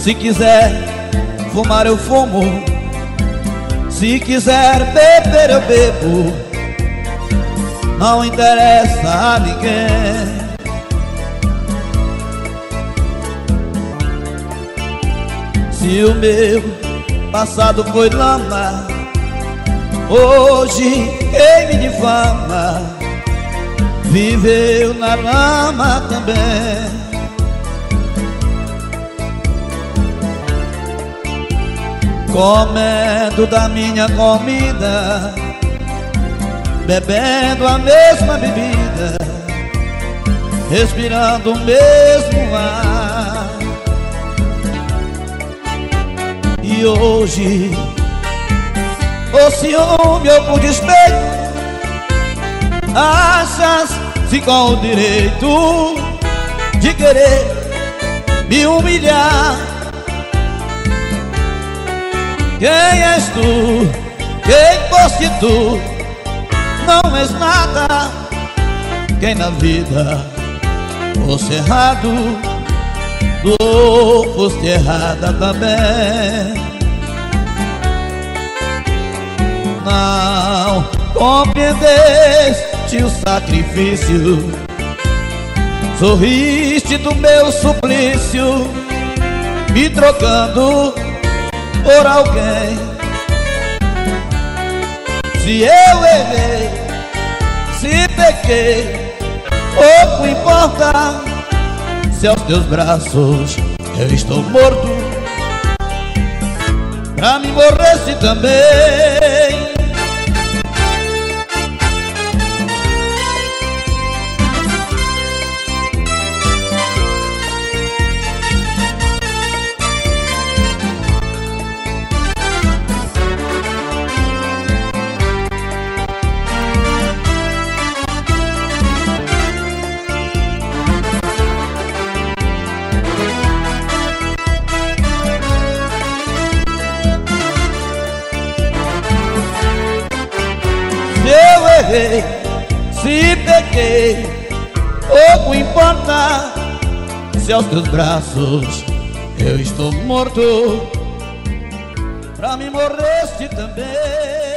Se quiser fumar eu fumo, se quiser beber eu bebo, não interessa a ninguém. Se o meu passado foi lama, hoje quem me difama viveu na lama também. Comendo da minha comida, bebendo a mesma bebida, respirando o mesmo ar. E hoje o ciúme ou por despeito achas-se com o direito de querer me humilhar. Quem és tu? Quem foste tu? Não és nada. Quem na vida fosse errado, tu foste errada também. Não compreendeste o sacrifício, sorriste do meu suplício, me trocando por alguém. Se eu errei, se pequei, pouco importa, se aos teus braços eu estou morto, pra mim morreste também. Se eu errei, se pequei, pouco importa, se aos teus braços eu estou morto, pra mim morreste também.